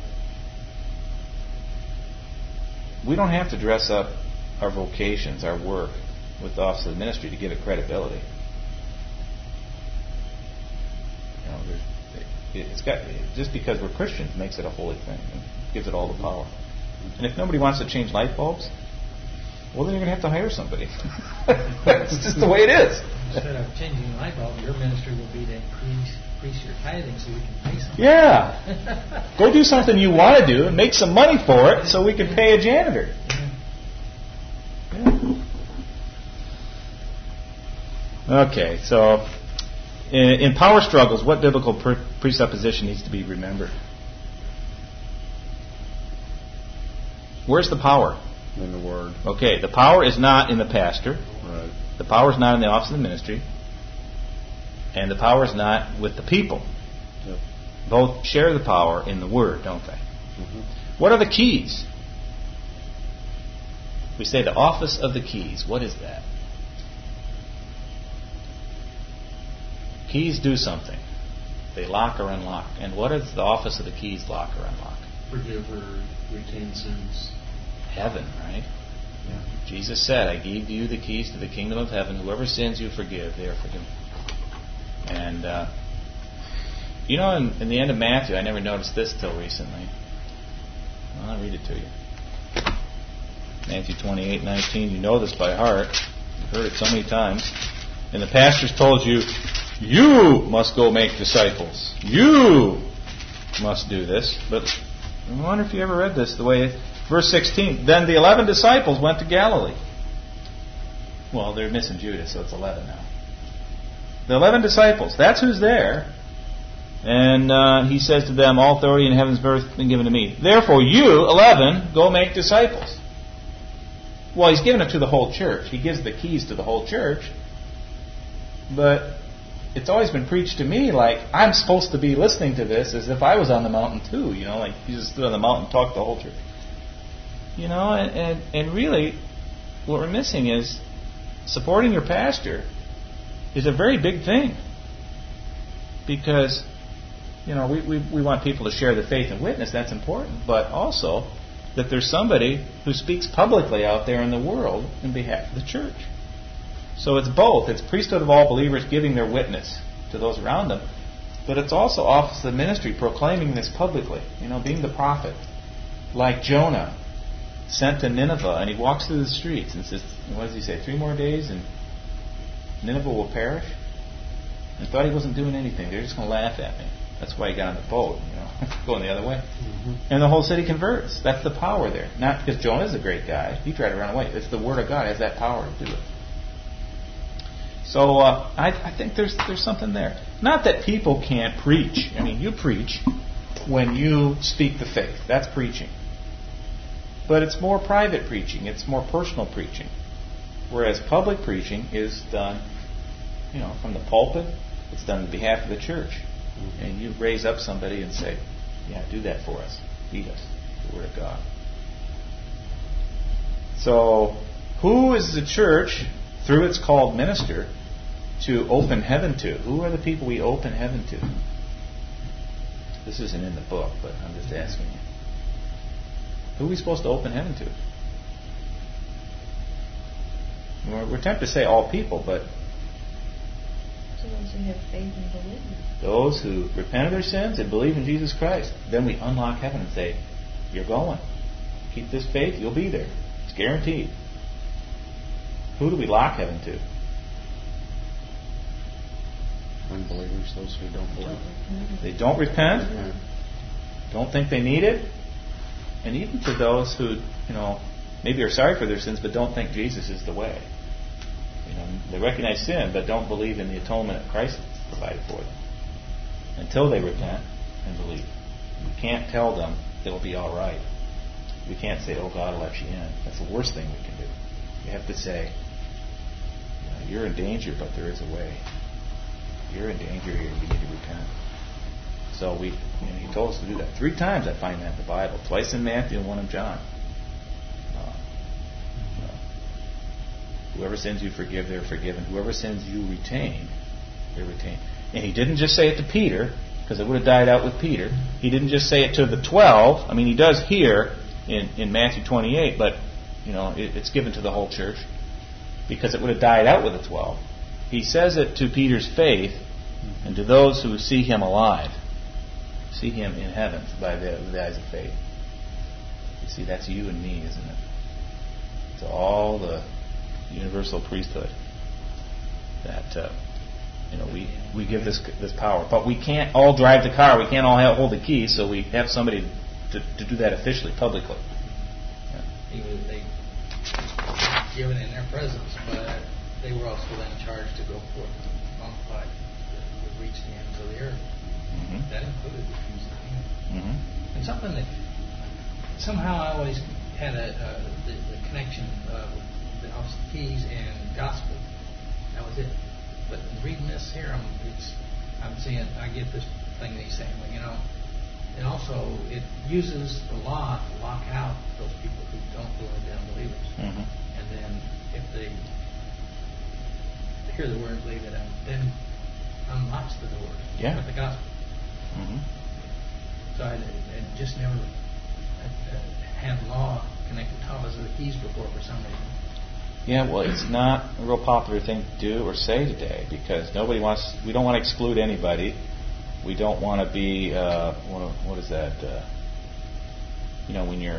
we don't have to dress up our vocations, our work, with the office of the ministry to give it credibility. You know, it's got just because we're Christians makes it a holy thing and gives it all the power. And if nobody wants to change light bulbs, well, then you're going to have to hire somebody. It's just the way it is. Instead of changing the light bulb, your ministry will be to increase, increase your tithing so we can pay somebody. Yeah. Go do something you want to do and make some money for it so we can pay a janitor. Yeah. Okay, so in, in power struggles, what biblical pre- presupposition needs to be remembered? Where's the power? In the Word. Okay, the power is not in the pastor. Right. The power is not in the office of the ministry. And the power is not with the people. Yep. Both share the power in the Word, don't they? Mm-hmm. What are the keys? We say the office of the keys. What is that? Keys do something. They lock or unlock. And what is the office of the keys lock or unlock? Forgive or retain sins. Heaven, right? Yeah. Jesus said, I gave you the keys to the kingdom of heaven. Whoever sins you forgive, they are forgiven. And, uh, you know, in, in the end of Matthew, I never noticed this till recently. Well, I'll read it to you. Matthew twenty-eight nineteen. You know this by heart. You've heard it so many times. And the pastor's told you, you must go make disciples. You must do this. But I wonder if you ever read this the way it... Verse sixteen, then the eleven disciples went to Galilee. Well, they're missing Judas, so it's eleven now. The eleven disciples, that's who's there. And uh, he says to them, all authority in heaven's earth has been given to me. Therefore, you, eleven, go make disciples. Well, he's given it to the whole church. He gives the keys to the whole church. But it's always been preached to me like I'm supposed to be listening to this as if I was on the mountain too. You know, like Jesus stood on the mountain and talked to the whole church. You know, and, and, and really, what we're missing is supporting your pastor is a very big thing. Because, you know, we, we, we want people to share the faith and witness. That's important. But also that there's somebody who speaks publicly out there in the world in behalf of the church. So it's both. It's priesthood of all believers giving their witness to those around them. But it's also office of the ministry proclaiming this publicly. You know, being the prophet. Like Jonah, sent to Nineveh, and he walks through the streets and says, what does he say, three more days and Nineveh will perish? And thought he wasn't doing anything. They're just going to laugh at me. That's why he got on the boat, you know, going the other way. Mm-hmm. And the whole city converts. That's the power there. Not because Jonah's a great guy. He tried to run away. It's the Word of God has that power to do it. So uh, I, I think there's there's something there. Not that people can't preach. I mean, you preach when you speak the faith. That's preaching. But it's more private preaching. It's more personal preaching. Whereas public preaching is done, you know, from the pulpit. It's done on behalf of the church. And you raise up somebody and say, yeah, do that for us. Feed us the Word of God. So, who is the church, through its called minister, to open heaven to? Who are the people we open heaven to? This isn't in the book, but I'm just asking you. Who are we supposed to open heaven to? We're, we're tempted to say all people, but those who have faith and believe. Those who repent of their sins and believe in Jesus Christ. Then we unlock heaven and say, you're going. Keep this faith, you'll be there. It's guaranteed. Who do we lock heaven to? Unbelievers, those who don't believe. They don't repent. Yeah. Don't think they need it. And even to those who, you know, maybe are sorry for their sins but don't think Jesus is the way. You know, they recognize sin but don't believe in the atonement that Christ provided for them. Until they repent and believe. We can't tell them it'll be all right. We can't say, oh, God will let you in. That's the worst thing we can do. We have to say, you know, you're in danger, but there is a way. You're in danger here. You need to repent. So we, you know, he told us to do that. Three times I find that in the Bible. Twice in Matthew and one in John. Uh, uh, whoever sins you forgive, they're forgiven. Whoever sins you retain, they're retained. And he didn't just say it to Peter, because it would have died out with Peter. He didn't just say it to the twelve. I mean, he does here in, in Matthew twenty-eight, but you know, it, it's given to the whole church because it would have died out with the twelve. He says it to Peter's faith and to those who see him alive, see him in heaven by the, with the eyes of faith. You see, that's you and me, isn't it? It's all the universal priesthood that uh, you know we we give this this power, but we can't all drive the car. We can't all have, hold the key, so we have somebody to, to do that officially, publicly. Yeah. Even they given in their presence, but they were also then charged to go forth and multiply, to reach the ends of the earth. Mm-hmm. That included the keys of the kingdom. Mm-hmm. And something that somehow I always had a uh, the, the connection uh, with the office of keys and gospel. That was it. But reading this here, I'm it's I'm seeing I get this thing that he's saying. Well, you know, and also it uses the law to lock out those people who don't believe, they're unbelievers. Mm-hmm. And then if they hear the word, believe it, and then unlocks the door yeah. with the gospel. Mm-hmm. So I, I just never I, I had law connected to office of the keys before for some reason. Yeah, well, it's not a real popular thing to do or say today because nobody wants. We don't want to exclude anybody. We don't want to be. Uh, what, what is that? Uh, you know, when you're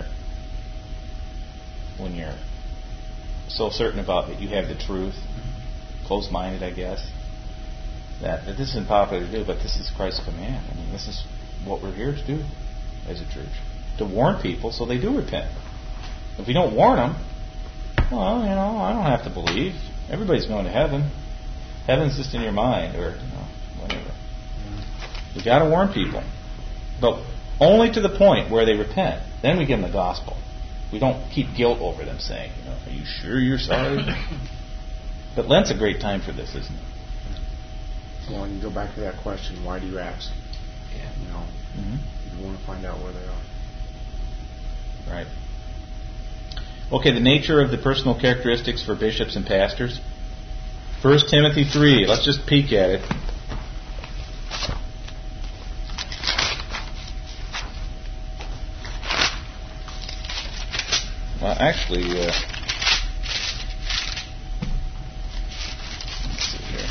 when you're so certain about that you have the truth, closed-minded, I guess. That, that this isn't popular to do, but this is Christ's command. I mean, this is what we're here to do as a church. To warn people so they do repent. If we don't warn them, well, you know, I don't have to believe. Everybody's going to heaven. Heaven's just in your mind, or you know, whatever. We got to warn people, but only to the point where they repent. Then we give them the gospel. We don't keep guilt over them, saying, you know, "Are you sure you're sorry?" But Lent's a great time for this, isn't it? Well, you go back to that question: why do you ask? Yeah. You know, mm-hmm. you want to find out where they are. Right. Okay, the nature of the personal characteristics for bishops and pastors. First Timothy three. Let's just peek at it. Well, actually, uh, let's see here.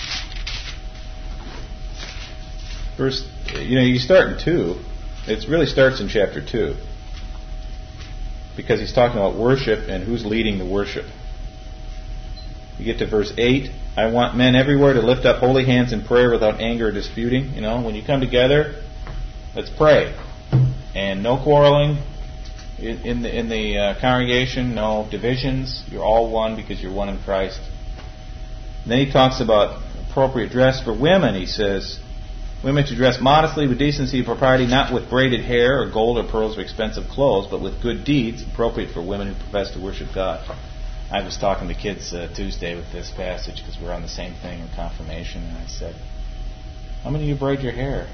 First, you know, you start in two. It really starts in chapter two. because he's talking about worship and who's leading the worship. You get to verse eight. I want men everywhere to lift up holy hands in prayer without anger or disputing. You know, when you come together, let's pray. And no quarreling in, in the, in the uh, congregation, no divisions. You're all one because you're one in Christ. And then he talks about appropriate dress for women. He says, women to dress modestly with decency and propriety, not with braided hair or gold or pearls or expensive clothes, but with good deeds appropriate for women who profess to worship God. I was talking to kids uh, Tuesday with this passage because we're on the same thing in confirmation, and I said, how many of you braid your hair?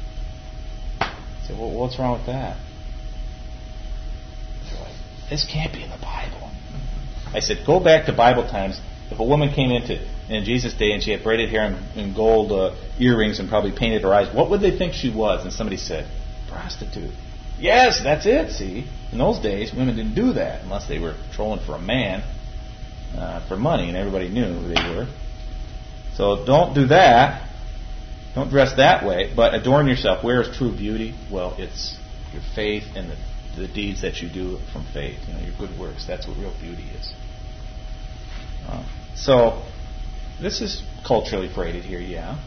I said, well, what's wrong with that? They're like, this can't be in the Bible. I said, go back to Bible times. If a woman came into in Jesus' day and she had braided hair and, and gold uh, earrings and probably painted her eyes, what would they think she was? And somebody said, prostitute. Yes, that's it, see. In those days, women didn't do that unless they were trolling for a man, uh, for money, and everybody knew who they were. So don't do that. Don't dress that way, but adorn yourself. Where is true beauty? Well, it's your faith and the, the deeds that you do from faith. You know, your good works. That's what real beauty is. Uh, so, this is culturally braided here, yeah.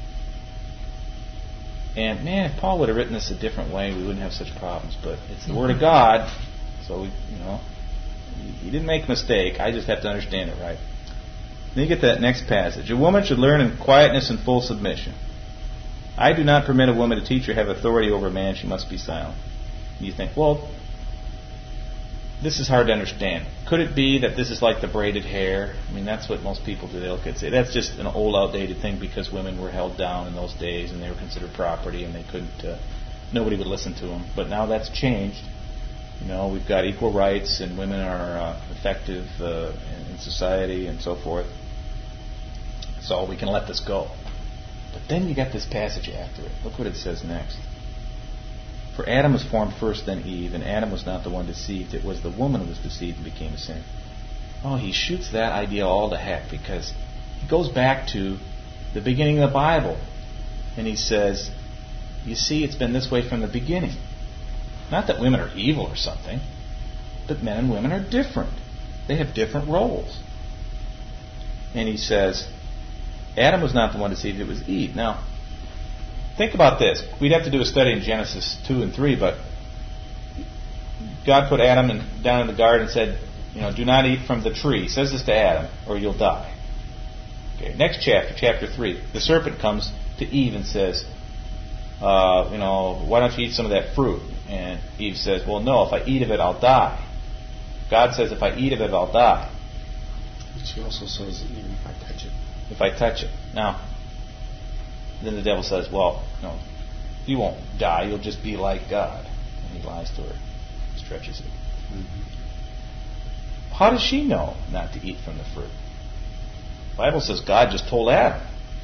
And man, if Paul would have written this a different way, we wouldn't have such problems. But it's the Word of God, so we, you know, he didn't make a mistake. I just have to understand it right. Then you get that next passage. A woman should learn in quietness and full submission. I do not permit a woman to teach or have authority over a man. She must be silent. You think, well, this is hard to understand. Could it be that this is like the braided hair? I mean, that's what most people do. They look at say that's just an old, outdated thing because women were held down in those days and they were considered property and they couldn't. Uh, nobody would listen to them. But now that's changed. You know, we've got equal rights and women are uh, effective uh, in society and so forth. So we can let this go. But then you got this passage after it. Look what it says next. For Adam was formed first, then Eve, and Adam was not the one deceived. It was the woman who was deceived and became a sinner. Oh, he shoots that idea all to heck because he goes back to the beginning of the Bible. And he says, you see, it's been this way from the beginning. Not that women are evil or something, but men and women are different. They have different roles. And he says, Adam was not the one deceived, it was Eve. Now, think about this. We'd have to do a study in Genesis two and three, but God put Adam in, down in the garden and said, you know, do not eat from the tree. He says this to Adam, or you'll die. Okay, next chapter, chapter three, the serpent comes to Eve and says, uh, you know, why don't you eat some of that fruit? And Eve says, well, no, if I eat of it, I'll die. God says, if I eat of it, I'll die. But she also says, even if I touch it. If I touch it. Now, then the devil says, well, no, you won't die. You'll just be like God. And he lies to her. Stretches it. Mm-hmm. How does she know not to eat from the fruit? The Bible says God just told Adam.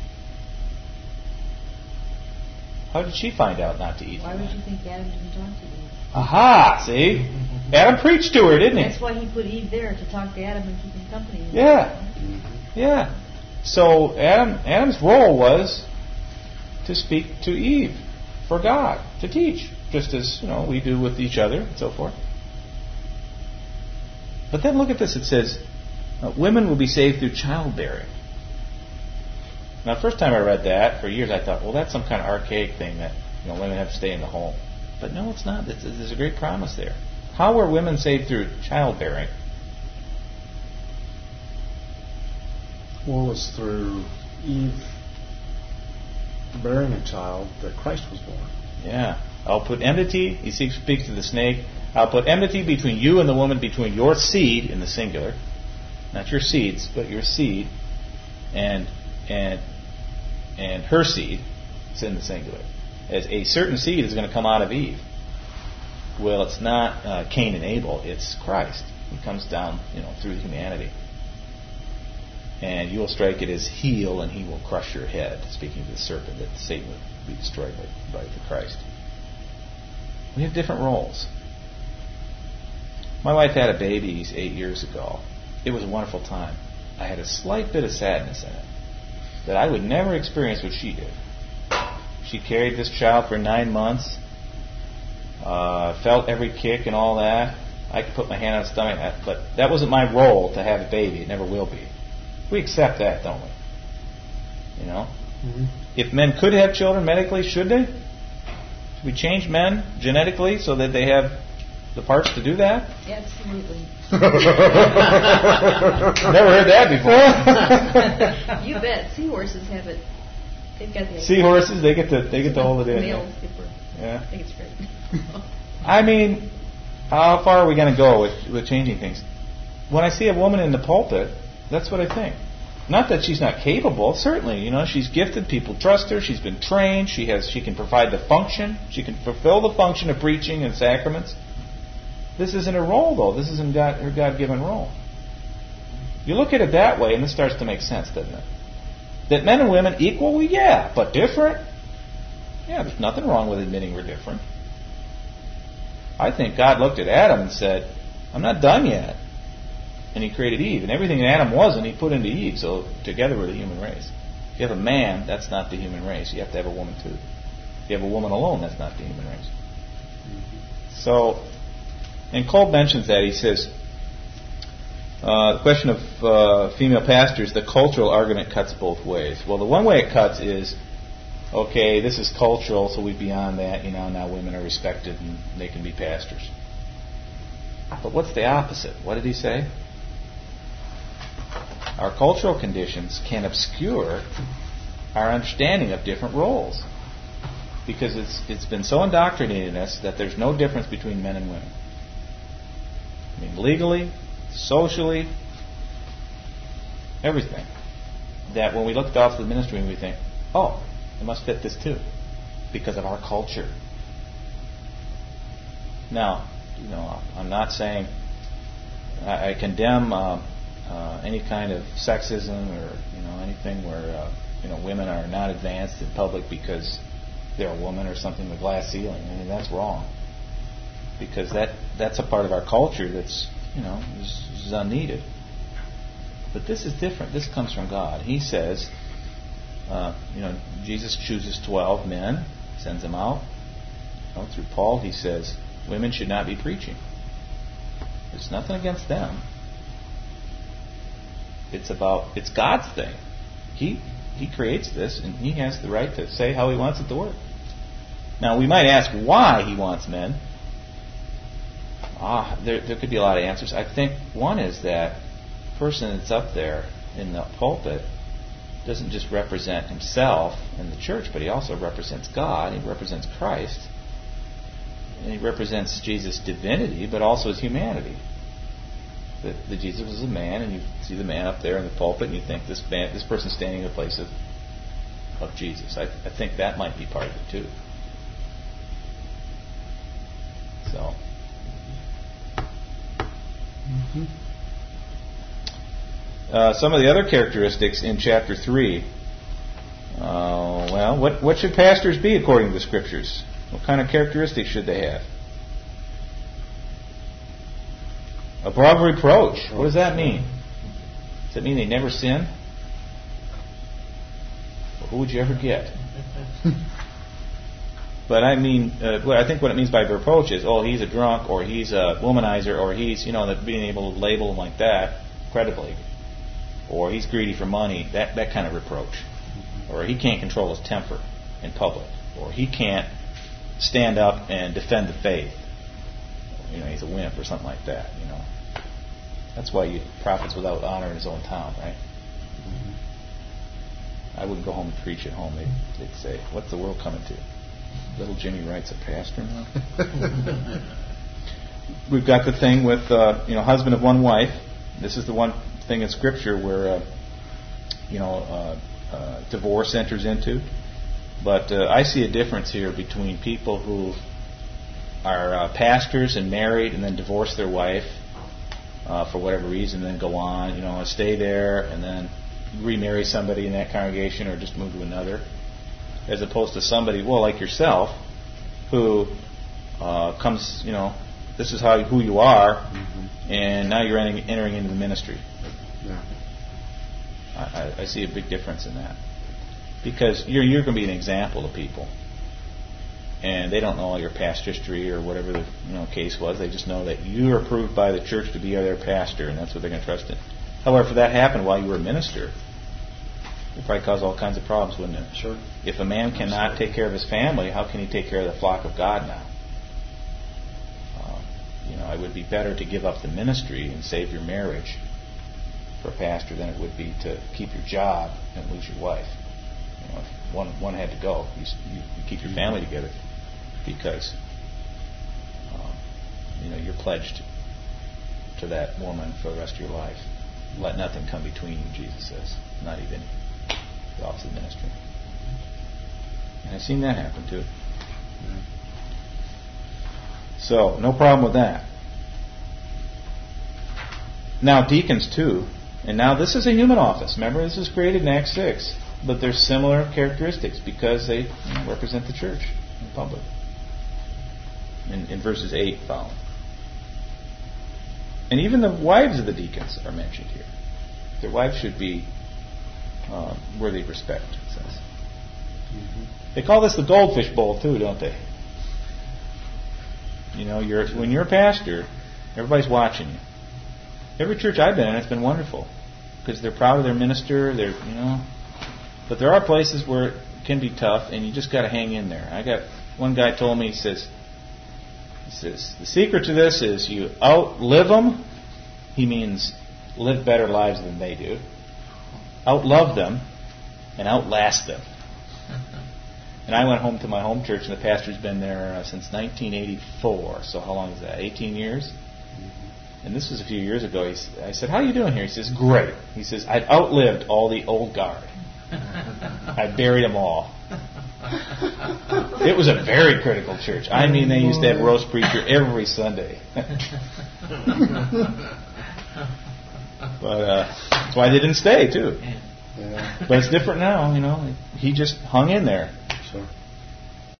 How did she find out not to eat Why from would that? you think Adam didn't talk to Eve? Aha! See? Adam preached to her, didn't he? That's why he put Eve there, to talk to Adam and keep him company. Yeah. Yeah. So Adam, Adam's role was to speak to Eve for God, to teach, just as, you know, we do with each other and so forth. But then look at this. It says, uh, women will be saved through childbearing. Now, the first time I read that, for years I thought, well, that's some kind of archaic thing that, you know, women have to stay in the home. But no, it's not. It's, there's a great promise there. How were women saved through childbearing? Well, it's through Eve bearing a child that Christ was born. Yeah. I'll put enmity, he speaks to the snake, I'll put enmity between you and the woman, between your seed, in the singular, not your seeds, but your seed, and and and her seed, it's in the singular. As a certain seed is going to come out of Eve. Well, it's not uh, Cain and Abel, it's Christ. He comes down, you know, through humanity. And you will strike at his heel, and he will crush your head. Speaking of the serpent, that Satan would be destroyed by, by the Christ. We have different roles. My wife had a baby eight years ago. It was a wonderful time. I had a slight bit of sadness in it that I would never experience what she did. She carried this child for nine months, uh, felt every kick and all that. I could put my hand on his stomach, but that wasn't my role to have a baby. It never will be. We accept that, don't we? You know? Mm-hmm. If men could have children medically, should they? Should we change men genetically so that they have the parts to do that? Absolutely. Never heard that before. You bet. Seahorses have it. They've got the seahorses. They get to they get to hold it in. Males get for, yeah. I think it's great. I mean, how far are we going to go with, with changing things? When I see a woman in the pulpit, that's what I think. Not that she's not capable. Certainly, you know, she's gifted. People trust her. She's been trained. She has. She can provide the function. She can fulfill the function of preaching and sacraments. This isn't her role, though. This isn't God, her God-given role. You look at it that way, and this starts to make sense, doesn't it? That men and women equal? Well, yeah, but different? Yeah, there's nothing wrong with admitting we're different. I think God looked at Adam and said, I'm not done yet. And He created Eve. And everything that Adam wasn't, He put into Eve. So together we're the human race. If you have a man, that's not the human race. You have to have a woman too. If you have a woman alone, that's not the human race. So, and Cole mentions that. He says, uh, the question of uh, female pastors, the cultural argument cuts both ways. Well, the one way it cuts is, okay, this is cultural, so we're beyond that. You know, now women are respected and they can be pastors. But what's the opposite? What did he say? Our cultural conditions can obscure our understanding of different roles, because it's it's been so indoctrinated in us that there's no difference between men and women. I mean, legally, socially, everything. That when we look at the ministry, we think, oh, it must fit this too, because of our culture. Now, you know, I'm not saying I, I condemn uh, uh, any kind of sexism or you know anything where uh, you know women are not advanced in public because they're a woman or something with glass ceiling. I mean, that's wrong, because that that's a part of our culture that's you know is, is unneeded. But this is different. This comes from God. He says, uh, you know, Jesus chooses twelve men, sends them out. You know, through Paul, he says women should not be preaching. There's nothing against them. It's about it's God's thing. He He creates this, and He has the right to say how He wants it to work. Now, we might ask why He wants men. Ah, there there could be a lot of answers. I think one is that the person that's up there in the pulpit doesn't just represent himself in the church, but he also represents God. He represents Christ. And he represents Jesus' divinity, but also his humanity. That, that Jesus was a man, and you see the man up there in the pulpit, and you think this man, this person's standing in the place of of Jesus. I, I think that might be part of it too. So. Mm-hmm. Uh, some of the other characteristics in chapter three. Uh, well, what what should pastors be according to the Scriptures? What kind of characteristics should they have? Above reproach. What does that mean? Does that mean they never sin? Well, who would you ever get? But I mean, uh, I think what it means by reproach is, oh, he's a drunk, or he's a womanizer, or he's, you know, that being able to label him like that credibly, or he's greedy for money. That that kind of reproach, or he can't control his temper in public, or he can't stand up and defend the faith. You know, he's a wimp or something like that. You know, that's why you prophets without honor in his own town, right? Mm-hmm. I wouldn't go home and preach at home. They'd, they'd say, "What's the world coming to? Little Jimmy Wright's a pastor now." We've got the thing with uh, you know husband of one wife. This is the one thing in Scripture where uh, you know uh, uh, divorce enters into. But uh, I see a difference here between people who are uh, pastors and married and then divorce their wife uh, for whatever reason, and then go on, you know, stay there and then remarry somebody in that congregation or just move to another, as opposed to somebody, well, like yourself, who uh, comes, you know, this is how who you are, mm-hmm. and now you're entering, entering into the ministry. Yeah. I, I see a big difference in that. Because you're you're going to be an example to people, and they don't know all your past history or whatever the you know case was. They just know that you are approved by the church to be their pastor, and that's what they're going to trust in. However, if that happened while you were a minister, it would probably cause all kinds of problems, wouldn't it? Sure. If a man cannot take care of his family, how can he take care of the flock of God now? Uh, you know, it would be better to give up the ministry and save your marriage for a pastor than it would be to keep your job and lose your wife. You know, if one one had to go, you, you, you keep your family together because uh, you know you're pledged to that woman for the rest of your life. Let nothing come between you, Jesus says, not even the office of ministry. And I've seen that happen too. Yeah. So, no problem with that. Now, deacons too, and now this is a human office. Remember, this was created in Acts six, but there's similar characteristics because they you know, represent the church in public. In, in verses eight following. And even the wives of the deacons are mentioned here. Their wives should be uh, worthy of respect, it says. Mm-hmm. They call this the goldfish bowl too, don't they? You know, you're when you're a pastor, everybody's watching you. Every church I've been in, it's been wonderful because they're proud of their minister. They're, you know, but there are places where it can be tough, and you just got to hang in there. I got one guy told me, he says, he says the secret to this is you outlive them. He means live better lives than they do. Outlove them and outlast them. And I went home to my home church, and the pastor's been there uh, since nineteen eighty-four. So how long is that? eighteen years? And this was a few years ago. He, I said, how are you doing here? He says, great. He says, I've outlived all the old guard. I buried them all. It was a very critical church. I mean, they used to have roast preacher every Sunday. But uh, that's why they didn't stay, too. Yeah. But it's different now, you know. He just hung in there. Sure.